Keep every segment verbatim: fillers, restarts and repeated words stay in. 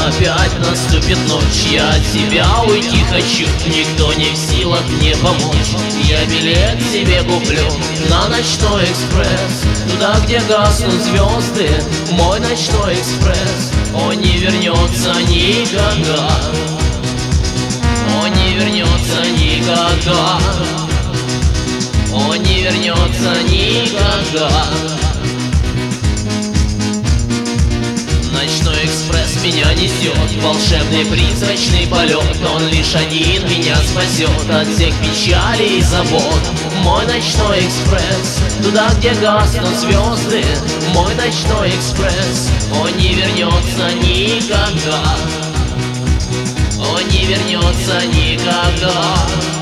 опять наступит ночь. Я от тебя уйти хочу, никто не в силах мне помочь. Я билет себе куплю на ночной экспресс, туда, где гаснут звезды, мой ночной экспресс. Он не вернется никогда, он не вернется никогда, он не вернется никогда. Ночной экспресс меня несет, волшебный призрачный полет. Он лишь один меня спасет от всех печалей и забот. Мой ночной экспресс, туда, где гаснут звезды, мой ночной экспресс. Он не вернется никогда, он не вернется никогда,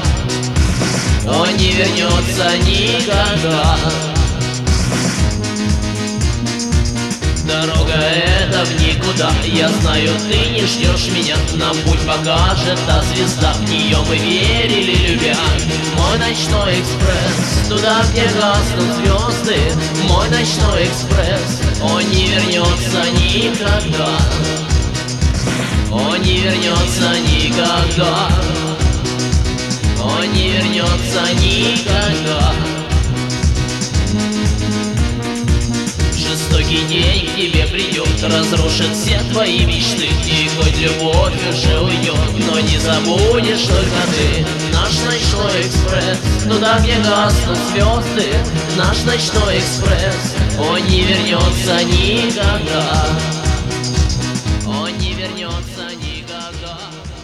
он не вернется никогда. Дорога эта в никуда, я знаю, ты не ждешь меня. Нам путь покажет та звезда, в нее мы верили, любя. Мой ночной экспресс, туда, где гаснут звезды, мой ночной экспресс. Он не вернется никогда, он не вернется никогда, он не вернется никогда. Жестокий день к тебе придет, разрушит все твои мечты. И хоть любовь уже уйдет, но не забудешь только ты. Наш ночной экспресс, туда, где гаснут звезды, наш ночной экспресс. Он не вернется никогда, он не вернется никогда.